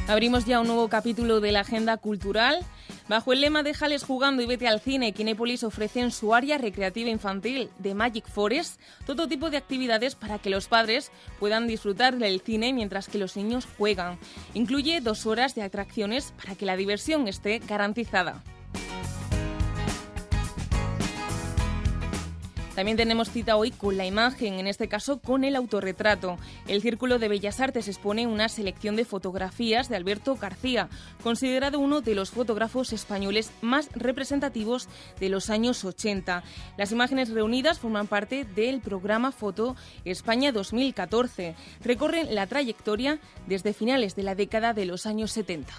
Abrimos ya un nuevo capítulo de la agenda cultural. Bajo el lema Déjales jugando y vete al cine, Kinépolis ofrece en su área recreativa infantil de Magic Forest todo tipo de actividades para que los padres puedan disfrutar del cine mientras que los niños juegan. Incluye 2 horas de atracciones para que la diversión esté garantizada. También tenemos cita hoy con la imagen, en este caso con el autorretrato. El Círculo de Bellas Artes expone una selección de fotografías de Alberto García, considerado uno de los fotógrafos españoles más representativos de los años 80. Las imágenes reunidas forman parte del programa Foto España 2014. Recorren la trayectoria desde finales de la década de los años 70.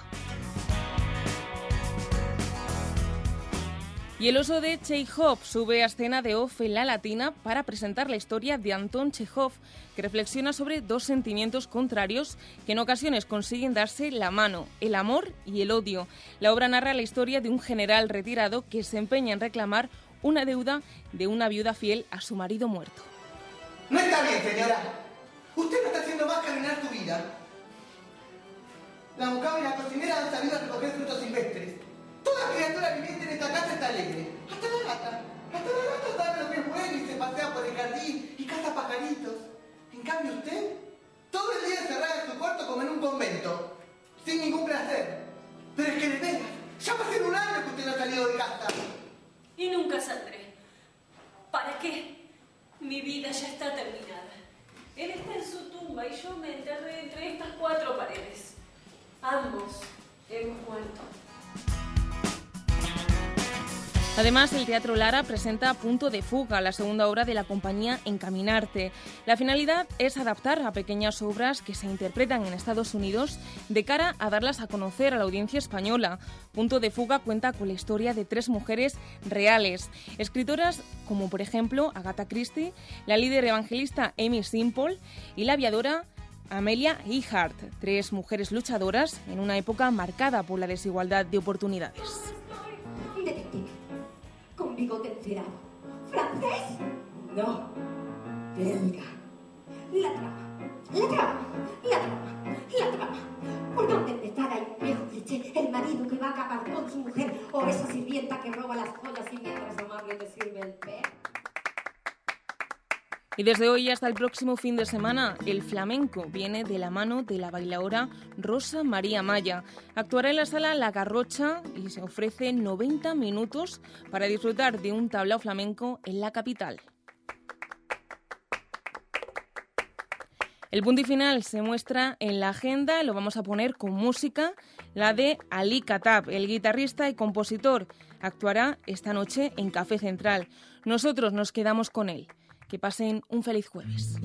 Y el oso de Chekhov sube a escena de OFF en La Latina para presentar la historia de Anton Chekhov, que reflexiona sobre 2 sentimientos contrarios que en ocasiones consiguen darse la mano, el amor y el odio. La obra narra la historia de un general retirado que se empeña en reclamar una deuda de una viuda fiel a su marido muerto. No está bien, señora. Usted no está haciendo más que arruinar su vida. La mucama y la cocinera han salido a recoger frutos silvestres. Toda criatura viviente en esta casa está alegre. Hasta la gata. Hasta la gata sabe lo que es bueno y se pasea por el jardín y caza pajaritos. En cambio usted, todo el día encerrada en su cuarto como en un convento, sin ningún placer. Pero es que de veras, ya va a ser un año que usted no ha salido de casa. Y nunca saldré. ¿Para qué? Mi vida ya está terminada. Él está en su tumba y yo me enterré entre estas 4 paredes. Ambos hemos muerto. Además, el Teatro Lara presenta Punto de Fuga, la segunda obra de la compañía Encaminarte. La finalidad es adaptar a pequeñas obras que se interpretan en Estados Unidos de cara a darlas a conocer a la audiencia española. Punto de Fuga cuenta con la historia de 3 mujeres reales, escritoras como por ejemplo Agatha Christie, la líder evangelista Amy Simple y la aviadora Amelia Earhart, 3 mujeres luchadoras en una época marcada por la desigualdad de oportunidades. Detective, con bigote encerado. ¿Francés? No. Belga. La trama. ¿Por dónde empezar? Hay un viejo cliché, el marido que va a acabar con su mujer, o esa sirvienta que roba las joyas y mientras amable le sirve el té. Y desde hoy hasta el próximo fin de semana, el flamenco viene de la mano de la bailaora Rosa María Maya. Actuará en la sala La Garrocha y se ofrece 90 minutos para disfrutar de un tablao flamenco en la capital. El punto y final se muestra en la agenda, lo vamos a poner con música, la de Ali Khattab, el guitarrista y compositor. Actuará esta noche en Café Central. Nosotros nos quedamos con él. Que pasen un feliz jueves.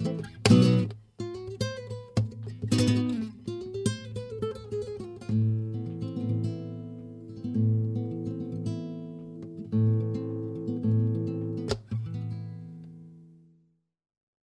Chao.